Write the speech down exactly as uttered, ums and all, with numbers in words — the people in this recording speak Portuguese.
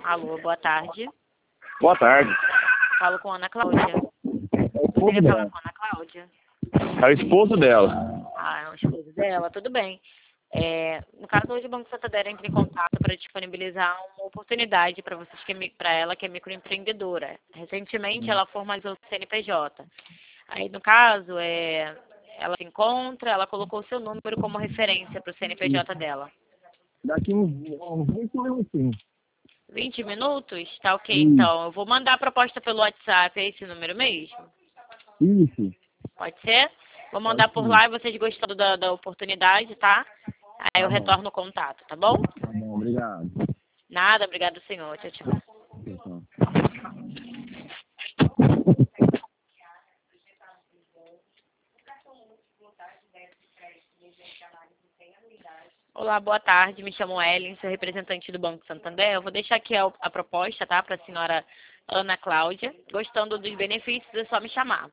Alô, boa tarde. Boa tarde. Falo com a Ana Cláudia. É o esposo Queria falar dela. com a Ana Cláudia. É o esposo dela. Ah, é o esposo dela, tudo bem. É, no caso, hoje o Banco Santander entra em contato para disponibilizar uma oportunidade para vocês, que é, para ela que é microempreendedora. Recentemente, ela formalizou o C N P J. Aí, no caso, é, ela se encontra, ela colocou o seu número como referência para o C N P J dela. Daqui uns, uns vinte minutinhos. vinte minutos? Tá ok, Isso. então. Eu vou mandar a proposta pelo WhatsApp, é esse número mesmo? Isso. Pode ser? Vou mandar Pode por sim. lá e vocês gostando da, da oportunidade, tá? Aí eu Tá bom. retorno o contato, tá bom? Tá bom, obrigado. Nada, obrigado, senhor. Tchau, tchau. Tchau. Olá, boa tarde. Me chamo Ellen, sou representante do Banco Santander. Eu vou deixar aqui a, a proposta, tá? Para a senhora Ana Cláudia. Gostando dos benefícios, é só me chamar.